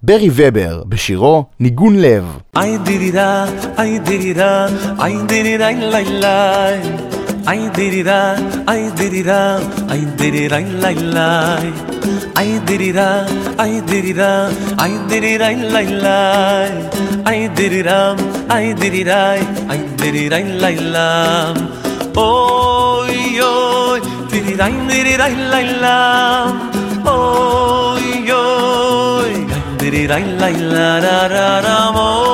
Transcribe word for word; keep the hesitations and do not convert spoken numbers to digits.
ברי ובר בשירו ניגון לב. איי דירירה, איי דירירה, איי דירירה ליי ליי. איי דירירה, איי דירירה, איי דירירה ליי ליי. איי דירירה, איי דירירה, איי דירירה ליי ליי. איי דירירה, איי דירירה, איי דירירה ליי ליי. אוי אוי, דירירה דירירה ליי ליי. אוי אוי, דירירה ליי ליי.